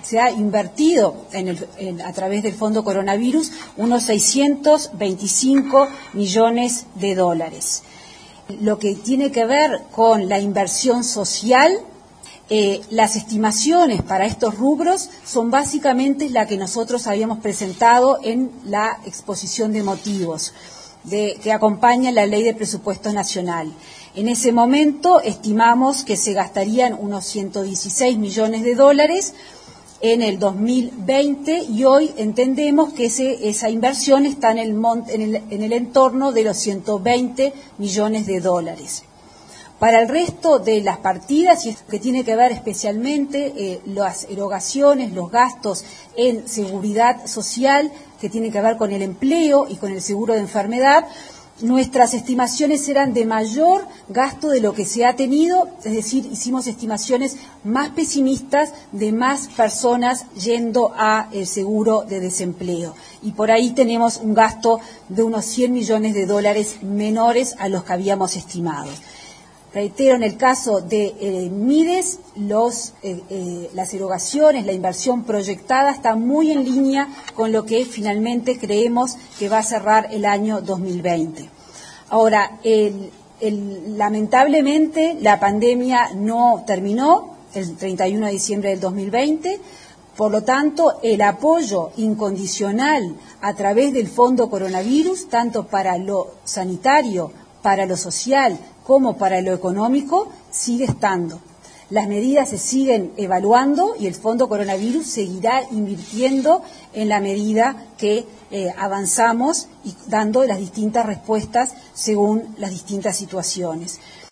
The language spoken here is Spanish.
se ha invertido a través del Fondo Coronavirus unos 625 millones de dólares. Lo que tiene que ver con la inversión social, las estimaciones para estos rubros son básicamente las que nosotros habíamos presentado en la exposición de motivos que acompaña la Ley de Presupuesto Nacional. En ese momento estimamos que se gastarían unos 116 millones de dólares en el 2020 y hoy entendemos que esa inversión está en el entorno de los 120 millones de dólares. Para el resto de las partidas, y esto que tiene que ver especialmente las erogaciones, los gastos en seguridad social, que tienen que ver con el empleo y con el seguro de enfermedad, nuestras estimaciones eran de mayor gasto de lo que se ha tenido, es decir, hicimos estimaciones más pesimistas de más personas yendo a el seguro de desempleo. Y por ahí tenemos un gasto de unos 100 millones de dólares menores a los que habíamos estimado. Reitero, en el caso de Mides, las erogaciones, la inversión proyectada está muy en línea con lo que finalmente creemos que va a cerrar el año 2020. Ahora, lamentablemente la pandemia no terminó el 31 de diciembre del 2020, por lo tanto, el apoyo incondicional a través del Fondo Coronavirus, tanto para lo sanitario, para lo social, como para lo económico, sigue estando. Las medidas se siguen evaluando y el Fondo Coronavirus seguirá invirtiendo en la medida que avanzamos y dando las distintas respuestas según las distintas situaciones.